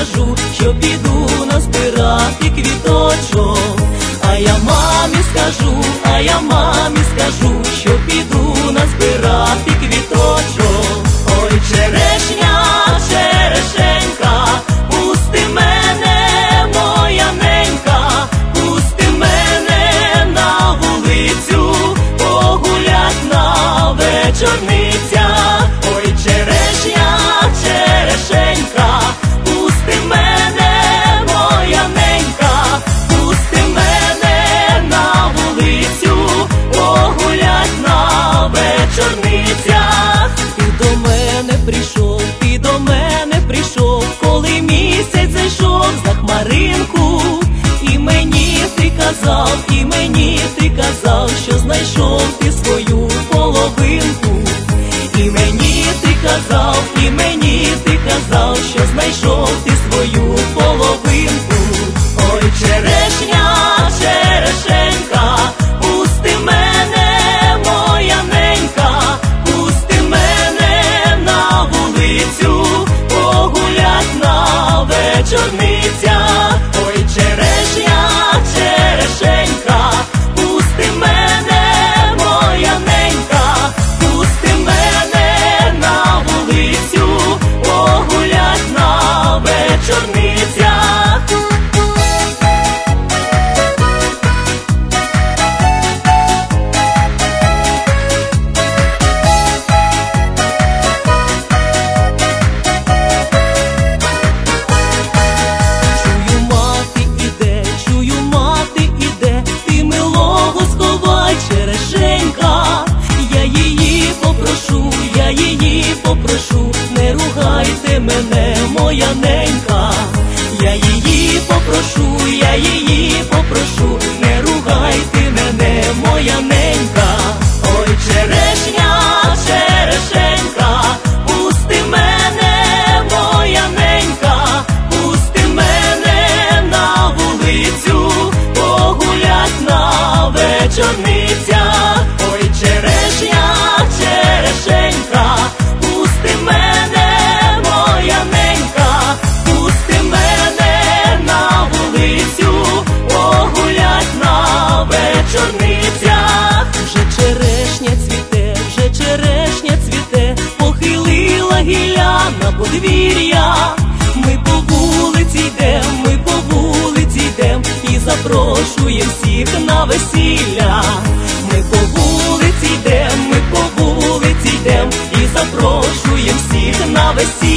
скажу, що піду назбирати квіточок. А я мамі скажу, що піду назбирати квіточок. Ой, черешня, черешенька, пусти мене, моя ненька, пусти мене на вулицю, погулять на вечорницях. Ой, черешня, черешенька, пусти мене, моя ненька, пусти мене на вулицю, погулять на вечорницях. Ти до мене прийшов, коли місяць зайшов за хмаринку. І мені ти казав, що знайшов ти свою половинку. І мені ти казав, що знайшов ти свою половинку. Ой, черешня, черешенька, пусти мене, моя ненька, пусти мене на вулицю, погулять на вечорницях. Ой, черешня, черешенька, пусти мене, моя ненька, пусти мене на вулицю, погулять на вечорницях. Чую, мати іде, ти милого сховай, черешенька. Я її попрошу, не ругайте мене, моя ненька. Я її попрошу, не ругайте мене, моя ненька. Ой, черешня, черешенька, пусти мене, моя ненька, пусти мене на вулицю, погулять на вечорницях. Ой, черешня, черешенька, пусти мене, моя ненька, пусти мене на вулицю, погулять на вечорницях. Вже черешня цвіте, похилила гілля на подвір'я. Ми по вулиці йдем і запрошуєм всіх на весілля. Ми по вулиці йдем і запрошуєм всіх на весілля.